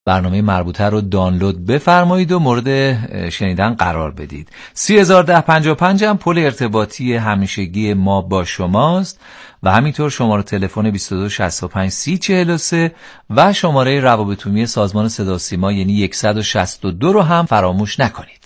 برنامه مربوطه رو دانلود بفرمایید و مورد شنیدن قرار بدید. 301055 هم پل ارتباطی همیشگی ما با شماست و همینطور شماره تلفن 2265 3043 و شماره روابط عمومی سازمان صدا و سیما یعنی 162 رو هم فراموش نکنید.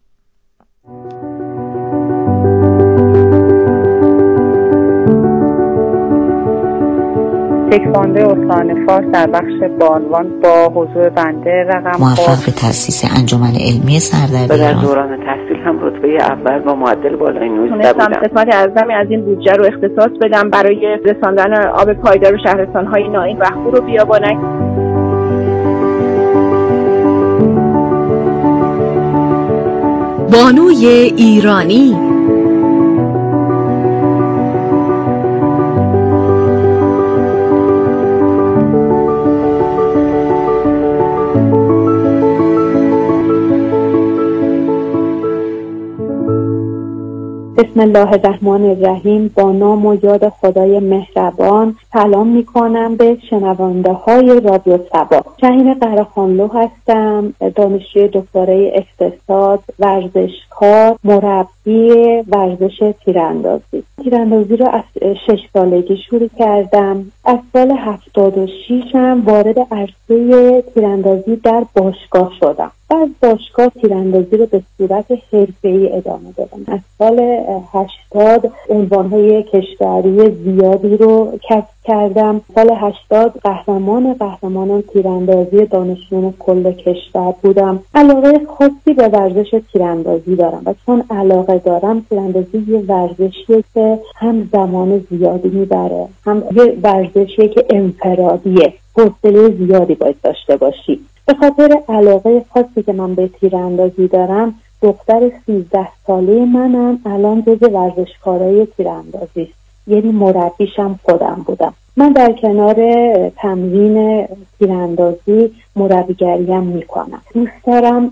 تکواندو استان فارس در بخش بانوان با حضور بنده رقم موفق به تأسیس انجمن علمی سردبیران و در دوران تحصیل هم رتبه اول با معدل بالای 19 بودم. قسمت اعظمی از این بودجه رو اختصاص بدم برای رساندن آب پایدار به شهرستان‌های نائین و خور و بیابانک. بانوی ایرانی بسم الله الرحمن الرحیم. با نام و یاد خدای مهربان سلام میکنم به شنونده های رادیو صبا. شهین قرهخانلو هستم، دانشجوی دکترای اقتصاد، ورزشکار، مربی ورزش تیراندازی. تیراندازی رو از 6 سالگی شروع کردم. از سال 76 هم وارد عرصه تیراندازی در باشگاه شدم. از باشگاه تیراندازی رو به صورت حرفه‌ای ادامه دادم. از سال 80 عنوان‌های کشوری زیادی رو کسب کردم. سال 80 قهرمان تیراندازی دانشجویان کل کشور بودم. علاقه خاصی به ورزش تیراندازی دارم و چون علاقه دارم، تیراندازی یه ورزشیه که هم زمان زیادی میبره، هم یه ورزشیه که انفرادیه، حوصله زیادی باید داشته باشی. به خاطر علاقه خاصی که من به تیراندازی دارم، دختر 13 ساله منم الان جز ورزشکارای تیراندازی است. یعنی مربیشم خودم بودم. من در کنار تمرین تیراندازی مربیگریم میکنم. دوست دارم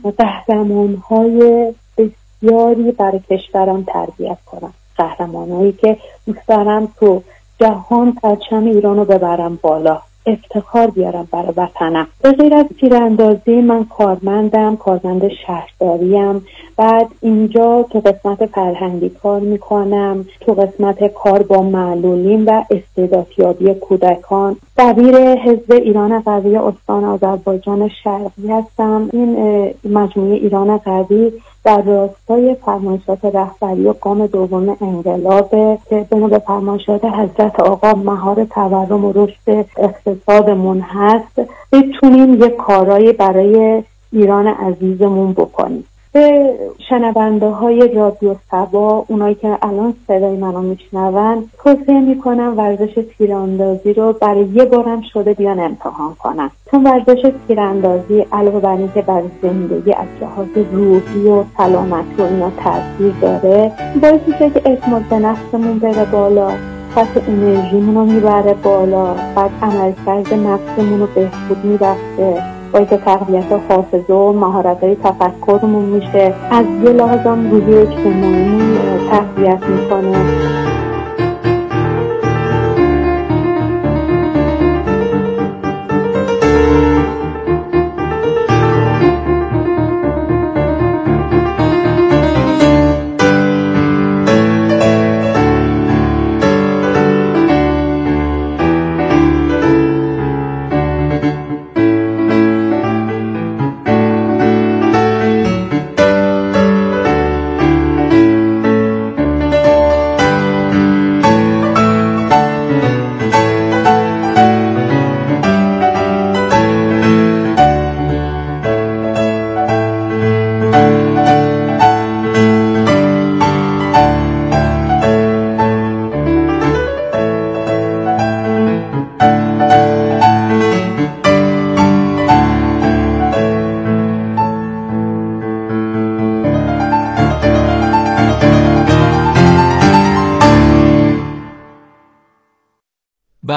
قهرمان‌های بسیاری برای کشورم تربیت کنم. قهرمان‌هایی که دوست دارم تو جهان پرچم ایران رو ببرم بالا، افتخار بیارم برای وطنم. به غیر از تیراندازی من کارمند شهرداریم. بعد اینجا تو قسمت فرهنگی کار میکنم، تو قسمت کار با معلولین و استعدادیابی کودکان. دبیر حزب ایران قوی استان آذربایجان شرقی هستم. این مجموعه ایران قوی در راستای فرمایشات رهبری و گام دوم انقلاب که به فرمایشات حضرت آقا مهار تورم و رشد اقتصادمون هست، بتونیم یه کارایی برای ایران عزیزمون بکنیم. به شنونده های رادیو صبا، اونایی که الان صدای منو میشنون، توصیه میکنم ورزش تیراندازی رو برای یه بارم شده بیان امتحان کنن. چون ورزش تیراندازی علاوه بر اینکه برای زندگی از لحاظ روحی و سلامتی و اینا تاثیر داره، باعث میشه که اعتماد به نفسمون بره بالا، سطح انرژیمون رو میبره بالا، بعد عملکرد نفسمون رو بهبود میبخشه، باید تقویت حافظه و مهارت‌های تفکرمون میشه، از یه لحاظم روحی اجتماعی تقویت میکنه.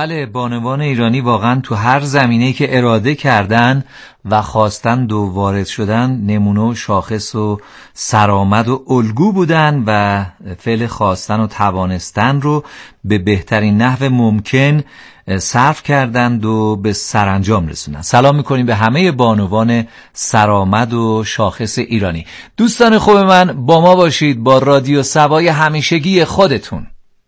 بله، بانوان ایرانی واقعا تو هر زمینه‌ای که اراده کردن و خواستن و وارد شدن نمونه و شاخص و سرآمد و الگو بودن و فعل خواستن و توانستن رو به بهترین نحو ممکن صرف کردند و به سرانجام رسوندن. سلام میکنیم به همه بانوان سرآمد و شاخص ایرانی. دوستان خوب من، با ما باشید با رادیو سبای همیشگی خودتون.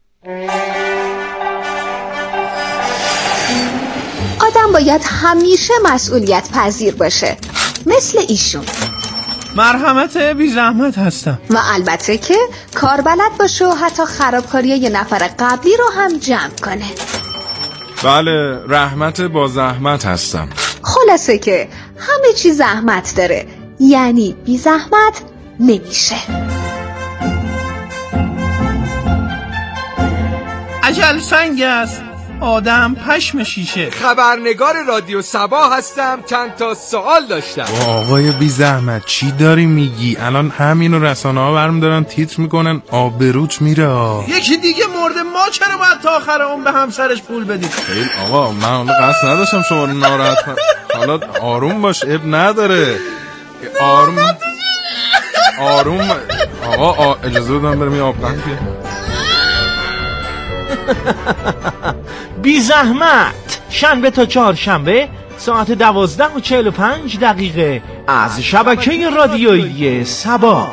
آدم باید همیشه مسئولیت پذیر باشه، مثل ایشون. مرحمت بی زحمت هستم. و البته که کار بلد باشه و حتی خرابکاری یه نفر قبلی رو هم جمع کنه. بله، رحمت با زحمت هستم. خلاصه که همه چی زحمت داره، یعنی بی زحمت نمیشه. عجل سنگ است، آدم پشم شیشه. خبرنگار رادیو سبا هستم، چند تا سوال داشتم. آقای بی زحمت چی داری میگی؟ الان همینو رسانه ها برم دارن تیتر میکنن، آبروت میره. یکی دیگه مرده، ما چرا باید تا آخر اون به همسرش پول بدیم؟ خیلی آقا، من حالا قصد نداشتم شما رو ناراحت کنم. حالا آروم باش، اب نداره. آروم آقا، اجازه بدم برم یه آب قند بیارم. بی زحمت، شنبه تا چهارشنبه ساعت 12:45 از شبکه رادیویی سبا.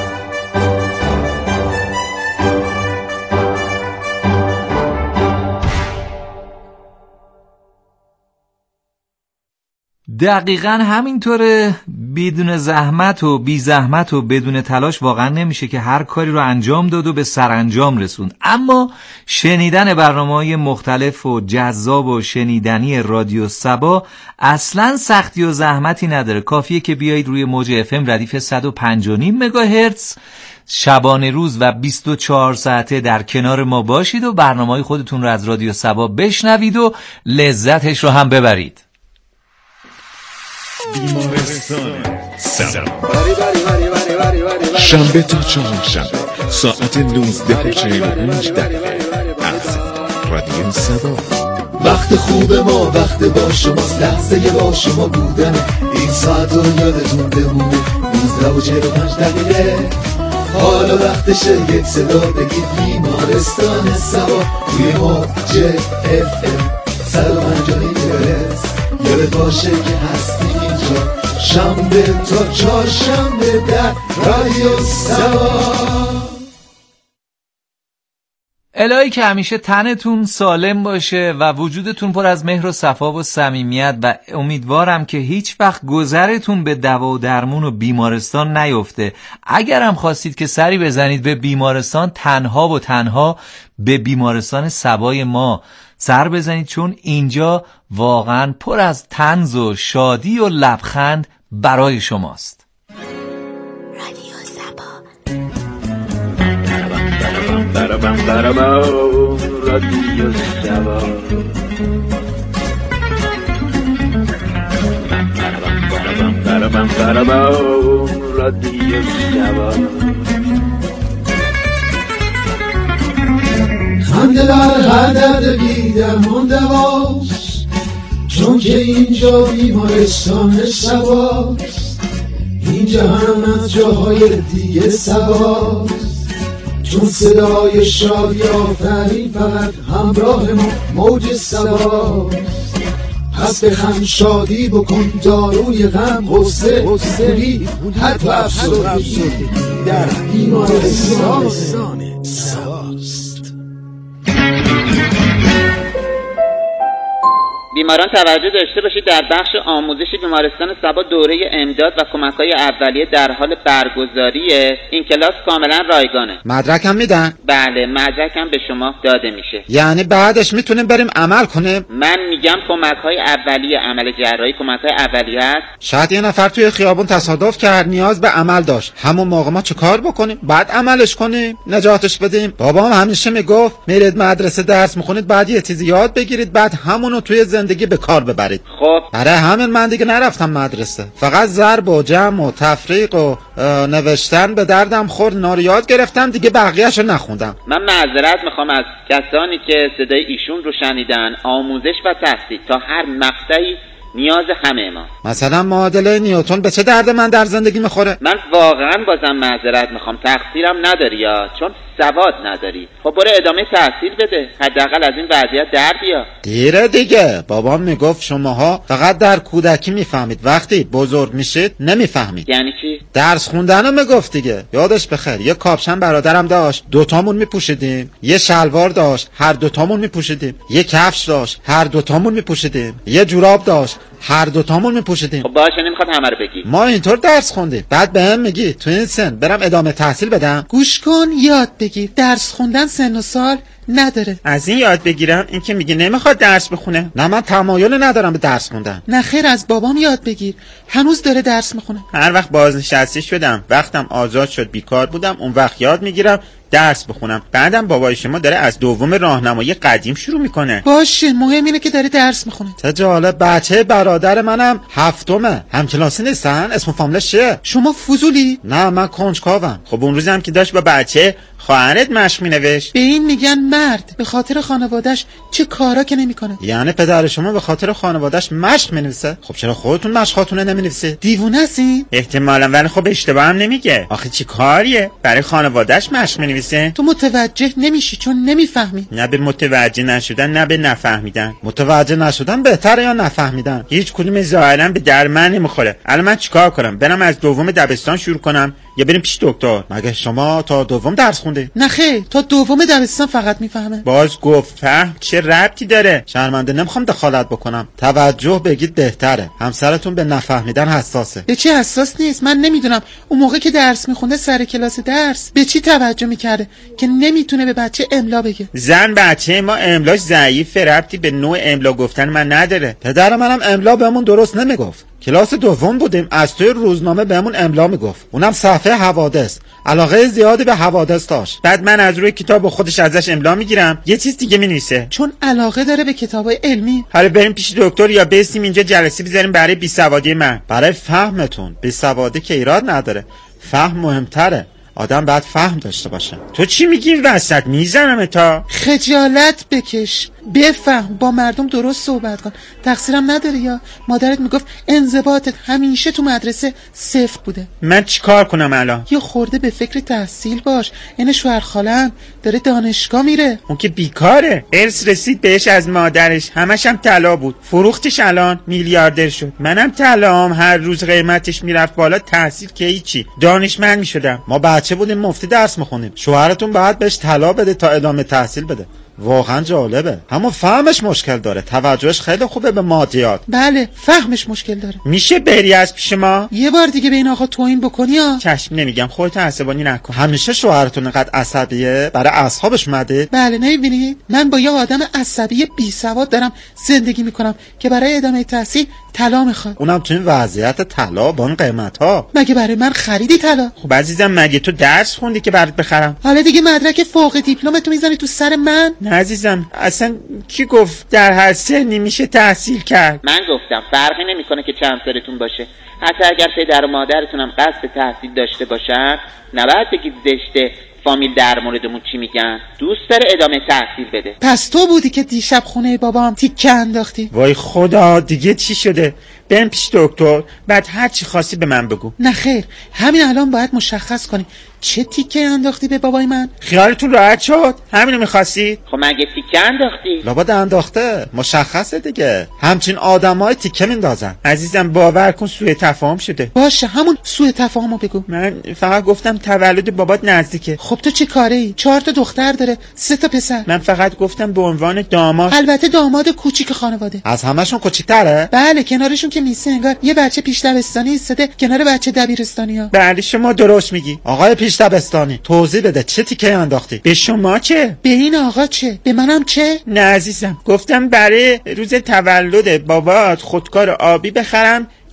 دقیقاً همینطوره. بدون زحمت و بی زحمت و بدون تلاش واقعا نمیشه که هر کاری رو انجام داد و به سرانجام رسوند. اما شنیدن برنامه‌های مختلف و جذاب و شنیدنی رادیو سبا اصلاً سختی و زحمتی نداره. کافیه که بیایید روی موج FM ردیف 105.5 مگاهرتز شبانه روز و 24 ساعته در کنار ما باشید و برنامه‌های خودتون رو از رادیو سبا بشنوید و لذتش رو هم ببرید. بیمارستان سبا، شنبه تا چهارشنبه ساعت 19:45 از رادیو سبا. وقت خوب ما وقت با شماست، لحظه با شما بودن این ساعت رو یادتون بمونه. 19:45 حالا وقتشه یک صدا بگید بیمارستان سبا توی موج FM 105.5. یادت باشه که هستی اینجا شنبه تا چهارشنبه در رادیو سبا. الهی که همیشه تنتون سالم باشه و وجودتون پر از مهر و صفا و صمیمیت و امیدوارم که هیچ وقت گذرتون به دوا و درمون و بیمارستان نیفته. اگرم خواستید که سری بزنید به بیمارستان، تنها و تنها به بیمارستان سبای ما سر بزنید، چون اینجا واقعا پر از طنز و شادی و لبخند برای شماست. رادیو سبا. رادیو سبا. رادیو سبا. خنده در هر درد بی‌درمان دواست، چون که اینجا بیمارستان سباست. اینجا هم از جاهای دیگه سباست، چون صدای شادی آفرین فقط همراه ما موج سباست. پس بخند شادی بکن، داروی غم غصه خوبی حتی افسردگی در بیمارستان سباست. بیماران توجه داشته باشید، در بخش آموزش بیمارستان سبا دوره امداد و کمک‌های اولیه در حال برگزاریه. این کلاس کاملا رایگانه. مدرک هم میدن؟ بله، مدرک هم به شما داده میشه. یعنی بعدش میتونیم بریم عمل کنیم؟ من میگم کمک‌های اولیه، عمل جراحی کمک‌های اولیه است. شاید یه نفر توی خیابون تصادف کرد، نیاز به عمل داشت، همون موقع ما چه کار بکنیم؟ بعد عملش کنیم، نجاتش بدیم؟ بابام همیشه میگفت میرید مدرسه درس میخونید، بعد یه چیزی یاد بگیرید، بعد همونو توی زندگی به کار ببرید. خب برای همین من دیگه نرفتم مدرسه، فقط ضرب و جمع و تفریق و نوشتن به دردم خورد، اینا رو یاد گرفتم دیگه، بقیه‌اشو نخوندم. من معذرت میخوام از کسانی که صدای ایشون رو شنیدن. آموزش و تحصیل تا هر مقطعی نیاز همه ما. مثلا معادله نیوتن به چه درد من در زندگی میخوره؟ من واقعا بازم معذرت میخوام، تقصیرم نداری یا چون سواد نداری. خب برو ادامه تحصیل بده، حداقل از این وضعیت در بیا. دیره دیگه، بابام میگفت شماها فقط در کودکی میفهمید، وقتی بزرگ میشید نمیفهمید. یعنی چی؟ درس خوندنو میگفت دیگه. یادش بخیر یه کاپشن برادرم داشت، دوتامون میپوشیدیم. یه شلوار داشت، هر دوتامون میپوشیدیم. یه کفش داشت، هر دوتامون میپوشیدیم. یه جوراب داشت، هر دوتامون میپوشیدیم. خب باشه، نمیخواد همه رو بگی. ما اینطور درس خوندیم. بعد بهم میگی تو این سن برم ادامه تحصیل بدم؟ گوش کن یاد بگیر، درس خوندن سن و سال نداره. از این یاد بگیرم؟ این که میگه نمیخواد درس بخونه. نه من تمایل ندارم به درس خوندن. نه خیر، از بابام یاد بگیر، هنوز داره درس میخونه. هر وقت بازنشسته شدم، وقتم آزاد شد، بیکار بودم، اون وقت یاد میگیرم درس بخونم. بعدم بابای شما داره از دوم راهنمایی قدیم شروع میکنه. باشه، مهم اینه که داره درس میخونه. چه جالب، بچه برادر منم هفتمه، همکلاسی نیستن؟ اسم فامیلش چیه؟ شما فضولی؟ نه من کنجکاوم. خب اون روزم که داشت با بچه خواهرت مشق مینوشت. به این میگن مرد، به خاطر خانواده‌اش چه کارا که نمیکنه. یعنی پدر شما به خاطر خانواده‌اش مشق مینویسه؟ خب چرا خودتون مشقاتونه نمینویسید؟ دیوونه هستی؟ احتمالاً، ولی خب اشتباه هم نمیگه. آخه چی کاریه برای خانواده‌اش مشق مینویسه؟ تو متوجه نمیشی چون نمیفهمی. نه به متوجه نشدن نه به نفهمیدن. متوجه نشدن بهتره یا نفهمیدن؟ هیچ کدوم ظاهرا به در من نمیخوره. الان من چیکار کنم؟ برم از دوم دبستان شروع کنم یا بریم پیش دکتر؟ مگه شما تا دوم درس خوندی؟ نه خیر، تا دوم دبستان فقط میفهمه. باز گفت فهم چه ربطی داره؟ شرمنده نمیخوام دخالت بکنم. توجه بگید بهتره. همسرتون به نفهمیدن حساسه. به چی حساس نیست؟ من نمیدونم اون موقع که درس میخونده سر کلاس درس به چی توجه میکرده که نمیتونه به بچه املا بگه. زن بچه ما املاش ضعیفه، ربطی به نوع املا گفتن من نداره. پدر منم املا بهمون درست نمیگفت. کلاس دوم بودیم، از توی روزنامه بهمون املا میگفت، اونم صفحه حوادث. علاقه زیادی به حوادث داشت. بعد من از روی کتاب خودش ازش املا میگیرم، یه چیز دیگه مینویسه. چون علاقه داره به کتابای علمی. حالا بریم پیش دکتر یا بسیم اینجا جلسه بذاریم برای بیسوادی من؟ برای فهمتون. بیسوادی که ایراد نداره، فهم مهمتره. آدم باید فهم داشته باشه. تو چی میگی وسط؟ میزنم تا. خجالت بکش، بفهم، با مردم درست صحبت کن. تقصیرم نداره یا مادرت میگفت انضباطت همیشه تو مدرسه صفر بوده. من چیکار کنم الان؟ یه خورده به فکر تحصیل باش. این شوهر خالم داره دانشگاه میره. اون که بیکاره، ارث رسید بهش از مادرش، همش هم طلا بود، فروختش الان میلیاردر شد. منم طلام هر روز قیمتش میرفت بالا، تحصیل که هیچی، دانشمند میشدم. ما بچه بودیم مفتی درس میخونیم. شوهرتون باید بهش طلا بده تا ادامه تحصیل بده. واقعا جالبه. اما فهمش مشکل داره، توجهش خیلی خوبه به مادیات. بله، فهمش مشکل داره. میشه بری از پیش ما؟ یه بار دیگه به این آقا توهین بکنی ها؟ چشم، نمیگم، خودت عصبانی نکن. همیشه شوهرتون اینقدر عصبیه؟ برای اصحابش اومده؟ بله، نمیبینید من با یه آدم عصبی بی سواد دارم زندگی میکنم که برای ادامه تحصیل طلا میخواد. اونم تو این وضعیت طلا با این قیمت‌ها. مگه برای من خریدی طلا؟ خب عزیزم، مگه تو درس خوندی که برات بخرم؟ حالا دیگه مدرک فوق دیپلمتو میزنی تو سر من؟ نه عزیزم، اصلا کی گفت در هر سنی میشه تحصیل کرد؟ من گفتم فرقی نمیکنه که چند سالتون باشه. حتی اگر پدر و مادرتونم قصد تحصیل داشته باشن، نباید بگید زشته فامیل در موردمون چی میگن. دوست داره ادامه تحصیل بده. پس تو بودی که دیشب خونه بابام تیکه انداختی؟ وای خدا، دیگه چی شده؟ بریم پیش دکتر، بعد هر چی خواستی به من بگو. نه خیر، همین الان باید مشخص کنی چه تیکه انداختی به بابای من. خیالتون راحت شد؟ همینو می‌خواستی؟ خب مگه تیکه انداختی؟ لابد انداخته، مشخصه دیگه. همچین آدمای تیکه میندازن. عزیزم باور کن سوء تفاهم شده. باشه، همون سوء تفاهمو بگو. من فقط گفتم تولد بابات نزدیکه. خب تو چه کاری؟ 4 تا دختر داره، 3 تا پسر. من فقط گفتم به عنوان داماد. البته داماد کوچیک خانواده. از همشون کوچیک‌تره؟ بله، کنارشون که میسه انگار یه بچه پیش دبستانی ایستاده کنار بچه دبیرستانی‌ها. بله شما درست میگی. آقای پیش دبستانی، توضیح بده چه تیکه انداختی؟ به شما چه؟ به این آقا چه؟ به منم چه؟ نه عزیزم، گفتم برای روز تولد بابات خودکار آبی بخرم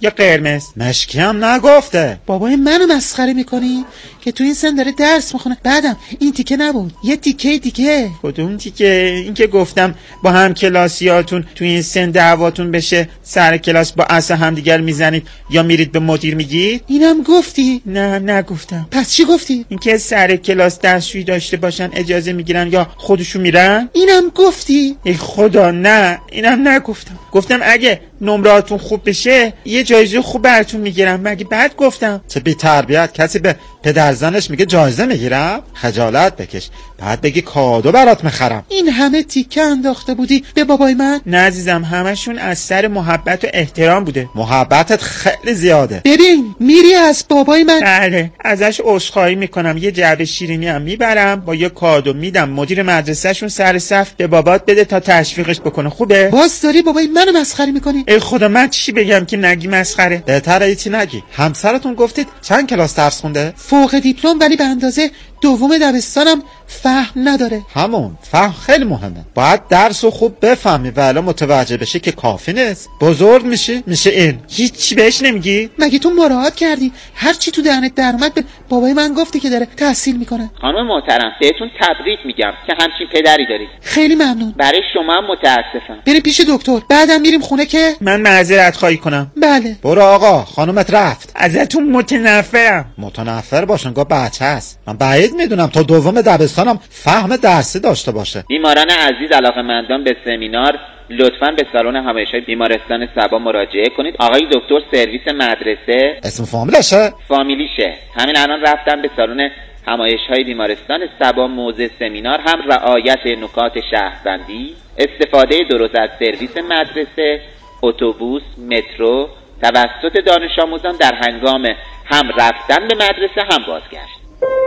یا قرمز؟ مشکی هم نگفته. بابای منو مسخره میکنی که تو این سن داره درس میخونه؟ بعدم این تیکه نبود، یه تیکه دیگه. کدوم تیکه؟ این که گفتم با هم کلاسیاتون تو این سن دعواتون بشه، سر کلاس با عصا همدیگر میزنید یا میرید به مدیر میگید؟ اینم گفتی؟ نه نگفتم. پس چی گفتی؟ اینکه سر کلاس دستشویی داشته باشن اجازه میگیرن یا خودشون میرن؟ اینم گفتی؟ ای خدا نه، اینم نگفتم. گفتم اگه نمراتون خوب بشه یه جایزه خوب براتون میگیرم. مگه بعد گفتم؟ چه بی تربیت، کسی به پدرزنش میگه جایزه میگیرم؟ خجالت بکش. بعد بگی کادو برات میخرم. این همه تیکه انداخته بودی به بابای من؟ نه عزیزم، همشون از سر محبت و احترام بوده. محبتت خیلی زیاده. ببین میری از بابای من؟ بله، ازش عذرخواهی میکنم، یه جعبه شیرینی هم میبرم با یه کادو میدم مدیر مدرسهشون سر صف به بابات بده تا تشویقش بکنه. خوبه؟ باز داری بابای منو مسخره میکنی؟ ای خدا من چی بگم که نگی مسخره؟ بهتره هیچی نگی. همسرتون گفتید چند کلاس درس خونده؟ فوق دیپلم، ولی به اندازه دوم دبستانم فهم نداره. همون فهم خیلی مهمه. باید درس رو خوب بفهمی و الان متوجه بشی که کافی نیست. بزرگ میشه این. هیچی بهش نمیگی؟ مگه تو مراعات کردی هر چی تو دهنت در اومد به بابای من گفتی که داره تحصیل میکنه؟ خانم محترم بهتون تبریک میگم که همچین پدری دارید. خیلی ممنون. برای شما هم متاسفم. بریم پیش دکتر، بعدم میریم خونه که من معذرت خواهی کنم. بله. برو آقا، خانومت رفت. ازتون متنفرم. متنفر باشن گاه بچه هست. من بعید میدونم تا دوم دبستانم فهم درسی داشته باشه. بیماران عزیز علاقه‌مندان به سمینار لطفاً به سالن همایش‌های بیمارستان صبا مراجعه کنید. آقای دکتر سرویس مدرسه. اسم فامیلشه؟ فامیلیشه. همین الان رفتم به سالن همایش‌های بیمارستان صبا موضع سمینار، هم رعایت نکات شهربندی، استفاده درست از سرویس مدرسه، اتوبوس، مترو توسط دانش آموزان در هنگام هم رفتن به مدرسه هم بازگشت.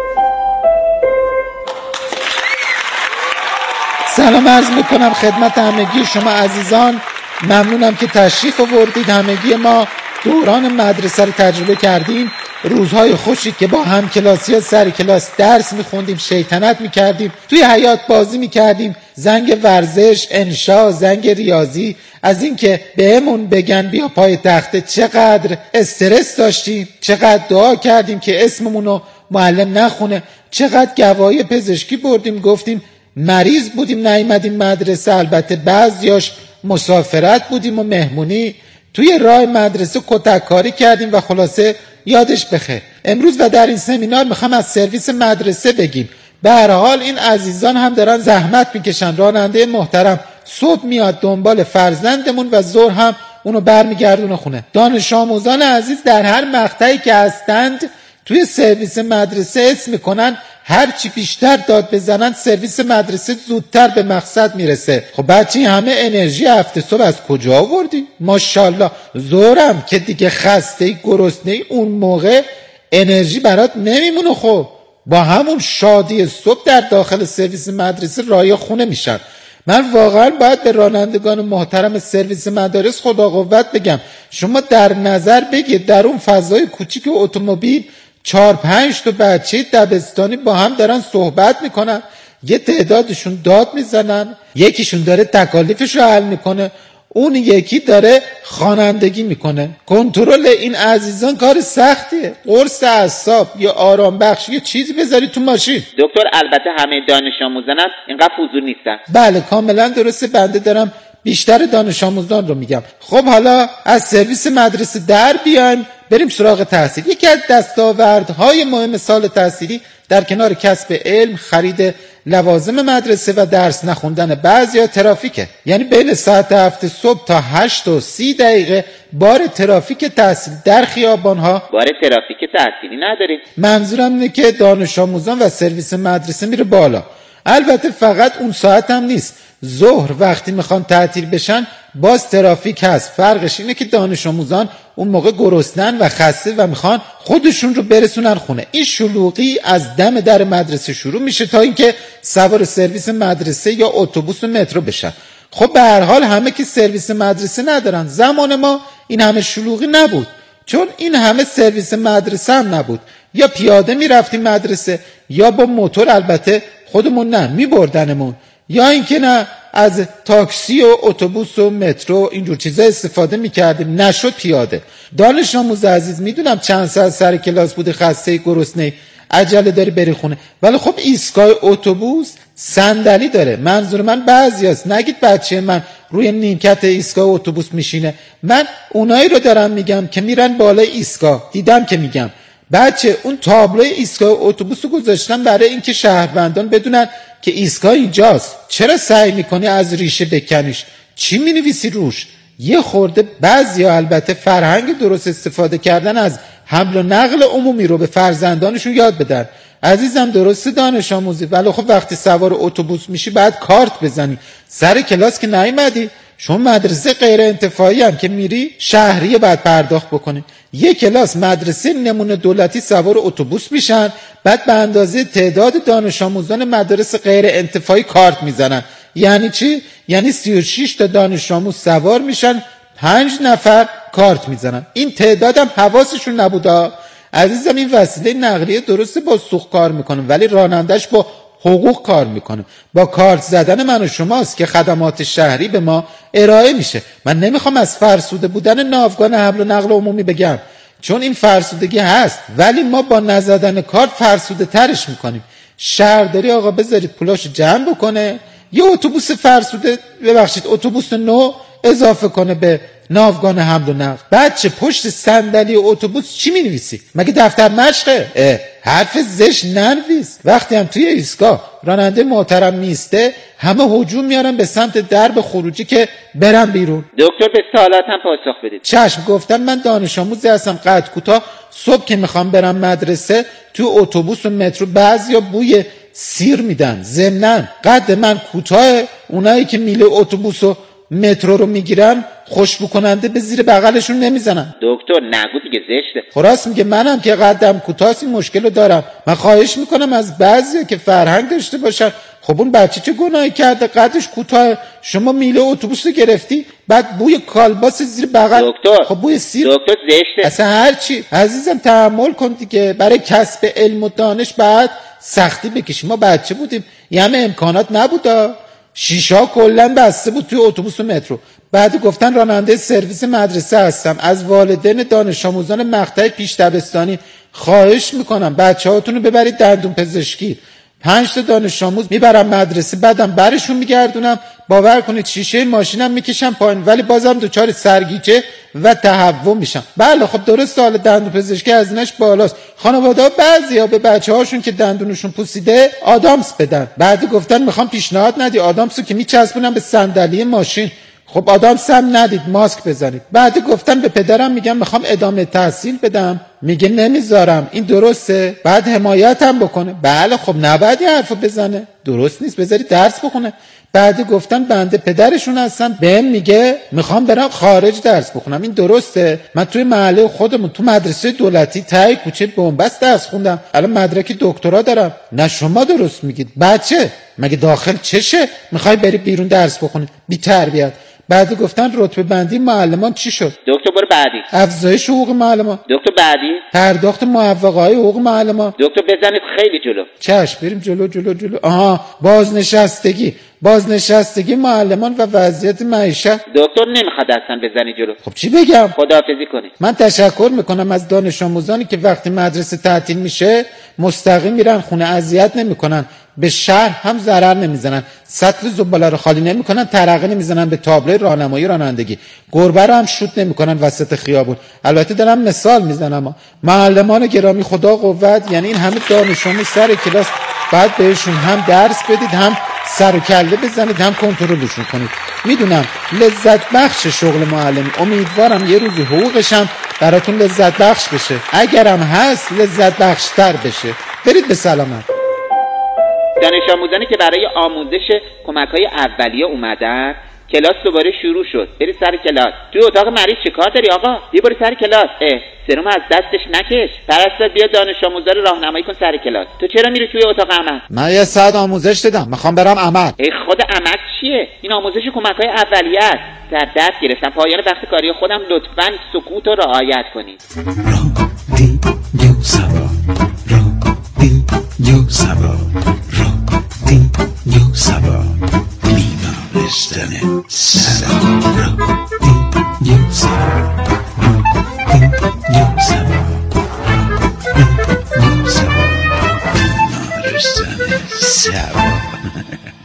سلام عرض میکنم خدمت همگی شما عزیزان. ممنونم که تشریف آوردید. همگی ما دوران مدرسه رو تجربه کردیم. روزهای خوشی که با هم کلاسی ها سر کلاس درس میخوندیم، شیطنت میکردیم، توی حیات بازی میکردیم، زنگ ورزش، انشا، زنگ ریاضی. از این که بهمون بگن بیا پای تخته چقدر استرس داشتیم، چقدر دعا کردیم که اسممونو معلم نخونه، چقدر گواهی پزشکی بردیم، گفتیم مریض بودیم نیومدیم مدرسه. البته بعضیاش مسافرت بودیم و مهمونی. توی راه مدرسه کتککاری کردیم و خلاصه یادش بخیر. امروز و در این سمینار میخوام از سرویس مدرسه بگیم. به هر حال این عزیزان هم دارن زحمت میکشن. راننده محترم صبح میاد دنبال فرزندمون و ظهر هم اونو برمیگردونه خونه. دانش آموزان عزیز در هر مقطعی که هستند توی سرویس مدرسه اسم میکنن هر چی بیشتر داد بزنن سرویس مدرسه زودتر به مقصد میرسه. خب بچه این همه انرژی هفته صبح از کجا آوردی؟ ماشاءالله. زورم که دیگه خسته گرسنه اون موقع انرژی برات نمیمونه. خب با همون شادی صبح در داخل سرویس مدرسه رای خونه میشن. من واقعا باید به رانندگان محترم سرویس مدارس خدا قوت بگم. شما در نظر بگید در اون فضای کوچیک اتومبیل 4-5 تا بچه دبستانی با هم دارن صحبت میکنن، یه تعدادشون داد میزنن، یکیشون داره تکالیفش رو حل میکنه، اون یکی داره خوانندگی میکنه. کنترل این عزیزان کار سختیه. قرص اعصاب یا آرام بخش یه چیزی بذاری تو ماشین. دکتر البته همه دانش آموزان هم اینقدر فضول نیستن. بله کاملا درسته. بنده دارم بیشتر دانش آموزان رو میگم. خب حالا از سرویس مدرسه در بیایم بریم سراغ تحصیل. یکی از دستاوردهای مهم سال تحصیلی در کنار کسب علم، خرید لوازم مدرسه و درس نخوندن بعضیا ترافیکه. یعنی بین ساعت 7 صبح تا 8:30 بار ترافیک تحصیل در خیابانها. بار ترافیک تحصیلی نداریم. منظورم اینه که دانش آموزان و سرویس مدرسه میره بالا. البته فقط اون ساعت هم نیست. ظهر وقتی میخوان تعطیل بشن باز ترافیک هست. فرقش اینه که دانش آموزان اون موقع گرسنن و خسته و میخوان خودشون رو برسونن خونه. این شلوغی از دم در مدرسه شروع میشه تا اینکه سوار سرویس مدرسه یا اتوبوس و مترو بشن. خب به هر حال همه که سرویس مدرسه ندارن. زمان ما این همه شلوغی نبود، چون این همه سرویس مدرسه هم نبود. یا پیاده میرفتیم مدرسه یا با موتور، البته خودمون نه میبردنمون. یا اینکه نه از تاکسی و اتوبوس و مترو اینجور چیزا استفاده میکردیم، نشد پیاده. دانش آموز عزیز میدونم چند ساعت سر کلاس بوده، خسته گرسنه، عجله داری بری خونه، ولی خب ایستگاه اتوبوس صندلی داره. منظور من بعضیاست، نگید بچه من روی نیمکت ایستگاه اتوبوس میشینه. من اونایی رو دارم میگم که میرن بالای ایستگاه، دیدم که میگم بچه اون تابلوی ایستگاه اتوبوس رو گذاشتن برای اینکه شهروندان بدونن که ایستگاه اینجاست. چرا سعی میکنی از ریشه بکنیش؟ چی مینویسی روش؟ یه خورده بعضیا البته فرهنگ درست استفاده کردن از حمل و نقل عمومی رو به فرزندانشون یاد بدن. عزیزم درسته دانش آموزی، ولی خب وقتی سوار اتوبوس میشی بعد کارت بزنی. سر کلاس که نیومدی، شما مدرسه غیر انتفاعی هم که میری شهریه بعد پرداخت بکنی. یک کلاس مدرسه نمونه دولتی سوار اتوبوس میشن، بعد به اندازه تعداد دانش آموزان مدارس غیر انتفاعی کارت میزنن. یعنی چی؟ یعنی 36 تا دانش آموز سوار میشن، 5 نفر کارت میزنن. این تعدادم حواسشون نبوده. عزیزم این وسیله نقلیه درسته با سوخت کار میکنه، ولی رانندش با حقوق کار میکنه. با کارت زدن من و شماست که خدمات شهری به ما ارائه میشه. من نمیخوام از فرسوده بودن ناوگان حمل و نقل عمومی بگم، چون این فرسودگی هست، ولی ما با نزدن کارت فرسوده ترش میکنیم. شهرداری آقا بذارید پولاشو جمع بکنه، یه اتوبوس فرسوده، ببخشید اتوبوس نو اضافه کنه به ناوگان حمل و نقل. بچه پشت صندلی اتوبوس چی می‌نویسی؟ مگه دفتر مشقه؟ حرف زشت ننویس. وقتی هم توی ایستگاه راننده محترم نیسته، همه هجوم میارن به سمت درب خروجی که برن بیرون. دکتر به سوالاتم پاسخ بدید. چشم. گفتم من دانش آموزی هستم قد کوتاه. صبح که میخوام برم مدرسه توی اتوبوس و مترو بعضیا بوی سیر میدن. ضمناً قد من کوتاه، اونایی که میله اتوبوس و مترو رو میگیرن خوشبو کننده به زیر بغلشون نمیزنن. دکتر نگو دیگه زشته. خلاص میگه منم که قدم کوتاه این مشکل رو دارم. من خواهش میکنم از بعضی که فرهنگ داشته باشن. خب اون بچه چه گناهی کرده؟ قدش کوتاه، شما میله اتوبوس رو گرفتی، بعد بوی کالباس زیر بغل. دکتر خب بوی سیر. دکتر زشته. اصلا هر چی. عزیزم تحمل کن دیگه، برای کسب علم و دانش بعد سختی بکشی. ما بچه بودیم، یه همه امکانات نبوده. شیشا کلن بسته بود توی اتوبوس و مترو. بعد گفتن راننده سرویس مدرسه هستم، از والدین دانش آموزان مقطع پیش دبستانی خواهش میکنم بچه‌هاتون رو ببرید دندون پزشکی. 5 تا دانش آموز میبرم مدرسه، بعدم برشون میگردونم. باور کنید شیشه ماشینم میکشم پایین، ولی بازم دوچار سرگیجه و تهوع میشم. بله خب درست، حالا دندون پزشکی هزینه‌اش بالاست. خانواده‌ها بعضیا به بچه‌هاشون که دندونشون پوسیده آدامس بدن. بعد گفتن میخوام پیشنهاد ندی آدامسو که میچسبونم به صندلی ماشین. خب آدامس هم ندید، ماسک بزنید. بعد گفتن به پدرم میگم میخوام ادامه تحصیل بدم، میگه نمیذارم. این درسته؟ بعد حمایت هم بکنه. بله خب نباید این حرفو بزنه، درست نیست، بذارید درس بخونه. بعد گفتن بنده پدرشون هستم، بهم میگه میخوام برم خارج درس بخونم. این درسته؟ من توی محله خودمون تو مدرسه دولتی ته کوچه بنبست درس خوندم، الان مدرک دکترا دارم. نه شما درست میگید. بچه مگه داخل چشه میخوای بری بیرون درس بخونی؟ بی تربیت. بعد گفتن رتبه بندی معلمان چی شد؟ دکتر برو بعدی. افزایش حقوق معلمان. دکتر بعدی. پرداخت معوقه‌های حقوق معلمان. دکتر بزنید خیلی جلو. چشم بریم جلو. آها، بازنشستگی معلمان و وضعیت معیشت. دکتر نمیخواد اصلا بزنی جلو. خب چی بگم؟ خداحافظی کنید. من تشکر میکنم از دانش آموزانی که وقتی مدرسه تعطیل میشه مستقیم میرن خونه، اذیت نمیکنن، به شهر هم ضرر نمیزنن، سطل زباله رو خالی نمیکنن، ترقه نمیزنن به تابلوی راهنمایی رانندگی، گربه رو هم شوت نمیکنن وسط خیابون. البته دارم مثال میزنم. معلمان گرامی خدا قوت، یعنی این همه دانش آموز سر کلاس باید بهشون هم درس بدید، هم سر و کله بزنید، هم کنترلشون کنید. میدونم لذت بخش شغل معلمی، امیدوارم یه روزی حقوقش هم براتون لذت بخش بشه، اگرم هست لذت بخش تر بشه. برید به سلامت. دانش آموزانی که برای آموزش کمک‌های اولیه اومدن، کلاس دوباره شروع شد. برید سر کلاس. توی اتاق مریض چه کار داری آقا؟ بیا برو سر کلاس. سرم از دستش نکش. پرستار بیا دانش آموزا رو راهنمایی کن سر کلاس. تو چرا میری توی اتاق عمل؟ من یه ساعت آموزش دیدم، میخوام برم عمل. ای خود عمل چیه؟ این آموزش کمک‌های اولیه است. در دست گرفتم. پایان وقت کاری خودم لطفاً سکوت رو رعایت کنید. رادیو سبا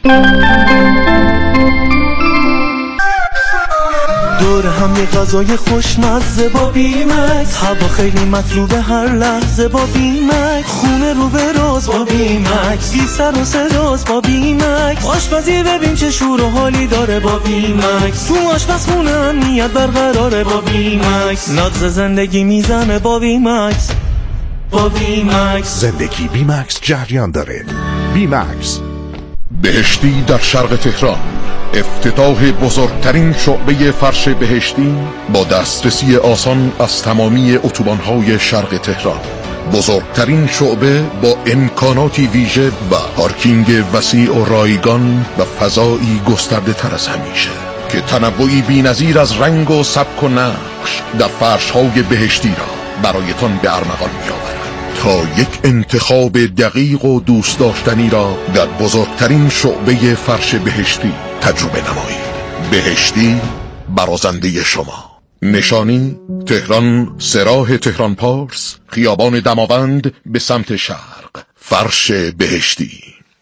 دور هم یه غذای خوشمزه با بیمکس، هوا خیلی مطلوبه هر لحظه با بیمکس، خونه رو به راز با بیمکس، بی سر و صداست با بیمکس، آشپزی ببین چه شور و حالی داره با بیمکس، تو آشپزخونه امنیت برقراره با بیمکس، ناز زندگی میزنه با بیمکس، با بیمکس. زندگی بیمکس جریان داره. بیمکس. بهشتی در شرق تهران، افتتاح بزرگترین شعبه فرش بهشتی با دسترسی آسان از تمامی اتوبان‌های شرق تهران. بزرگترین شعبه با امکاناتی ویژه و پارکینگ وسیع و رایگان و فضایی گسترده تر از همیشه که تنوعی بی‌نظیر از رنگ و سبک و نقش در فرش‌های بهشتی را برایتان به ارمغان می‌آورد تا یک انتخاب دقیق و دوست داشتنی را در بزرگترین شعبه فرش بهشتی تجربه نمایید. بهشتی برازنده شما. نشانی تهران، سراح تهران پارس، خیابان دماوند به سمت شرق. فرش بهشتی.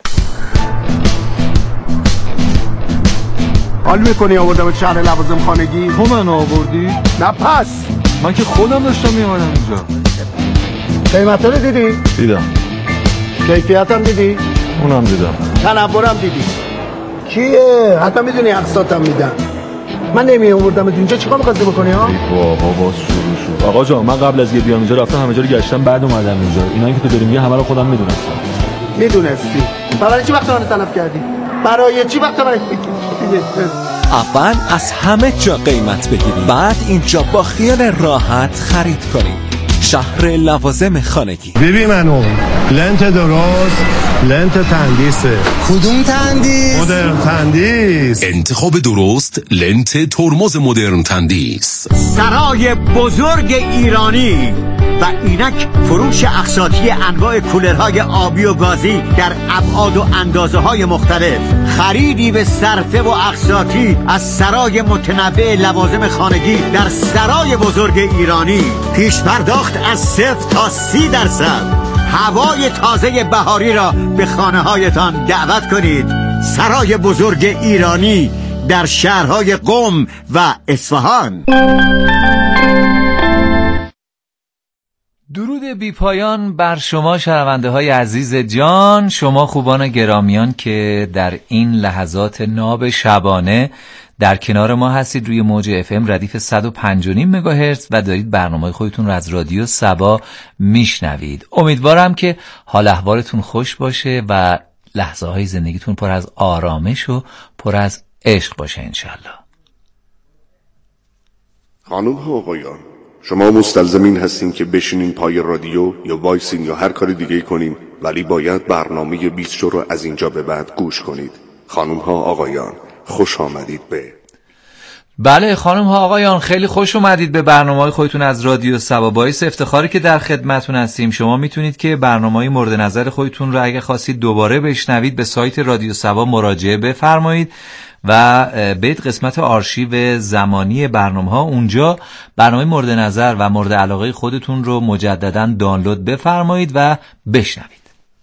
حال میکنی آوردم شهر لوازم خانگی؟ تو من آوردی؟ نه پس من که خودم داشتم میامدم اینجا. قیمت رو دیدی؟ دیدم. کیفیت هم دیدی؟ اونم دیدم. تنورم دیدی؟ کیه؟ حتی میدونی اقساطم میدن. من نمی آوردم اینجا چیکار می‌خواستی بکنی ها؟ بابا باز شروع شد. آقا جان من قبل از یه بیام اینجا رفتم همه جا رو گشتم بعد اومدم اینجا. اینایی که تو داری میگی همه رو خودم میدونستم. میدونستی؟ برای چی وقت من تلف کردی؟ برای چی وقت من اول از همه جا قیمت بگیرید، بعد اینجا با خیال راحت خرید کنید. شهر لوازم خانگی. ببین منو لنت درست، لنت تندیسه. کدوم تندیس؟ مدرن تندیس. انتخاب درست لنت ترمز مدرن تندیس. سرای بزرگ ایرانی و اینک فروش اقساطی انواع کولرهای آبی و گازی در ابعاد و اندازه های مختلف، خریدی به صرفه و اقساطی از سرای متنوع لوازم خانگی در سرای بزرگ ایرانی، پیش پرداخت از 0 تا 30%، هوای تازه بهاری را به خانه هایتان دعوت کنید. سرای بزرگ ایرانی در شهرهای قم و اصفهان. درود بی پایان بر شما شنونده های عزیز جان، شما خوبان گرامیان که در این لحظات ناب شبانه در کنار ما هستید روی موج FM ردیف 105.5 مگاهرتز و دارید برنامه خودتون رو از رادیو صبا میشنوید. امیدوارم که حال احوالتون خوش باشه و لحظه های زندگیتون پر از آرامش و پر از عشق باشه انشالله. خانم ها آقایان، شما مستلزمین هستین که بشینین پای رادیو یا وایسین یا هر کاری دیگه کنین، ولی باید برنامه 20 شو رو از اینجا به بعد گوش کنید. خانم ها آقایان، خوش آمدید به بله خانم ها آقایان، خیلی خوش اومدید به برنامه‌های خودتون از رادیو صبا. باعث افتخاری که در خدمتتون هستیم. شما میتونید که برنامه‌های مورد نظر خودتون رو اگه خواستید دوباره بشنوید به سایت رادیو صبا مراجعه بفرمایید و برید قسمت آرشیو زمانی برنامه‌ها، اونجا برنامه مورد نظر و مورد علاقه خودتون رو مجدداً دانلود بفرمایید و بشنوید.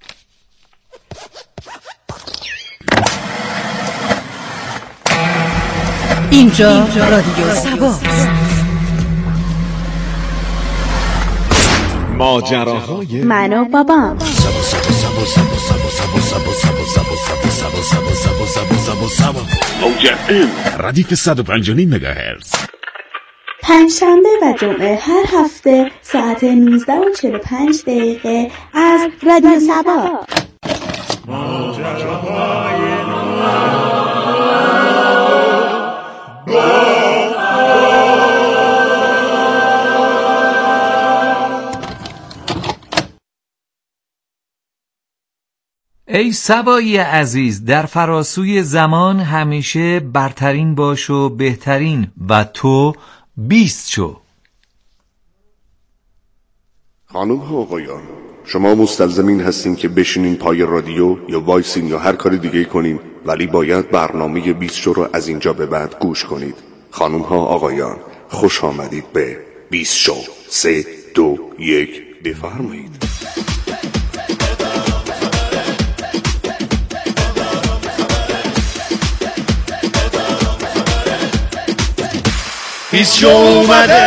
اینجا رادیو صبا. ماجراهای من و بابام. ردیف 105.5 مگاهرتز. پنجشنبه و جمعه هر هفته ساعت 19:45 از رادیو صبا. ای صبایی عزیز، در فراسوی زمان همیشه برترین باش و بهترین و تو 20 شو. خانم ها آقایان، شما مستلزمین هستین که بشینین پای رادیو یا وایسین یا هر کاری دیگه کنین، ولی باید برنامه 20 شو رو از اینجا به بعد گوش کنید. خانم ها آقایان، خوش آمدید به 20 شو. 3 2 1 بفرمایید. پیشو اومده.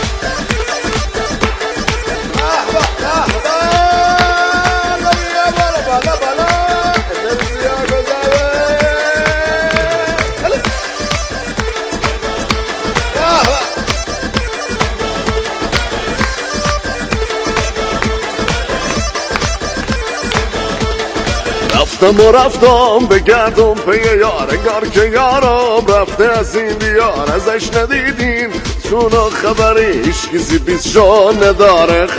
رفتم بگردم پی یار انگار که یارم رفته از این دیار ازش ندیدین چون خبری هیچ کسی پیششو نداره.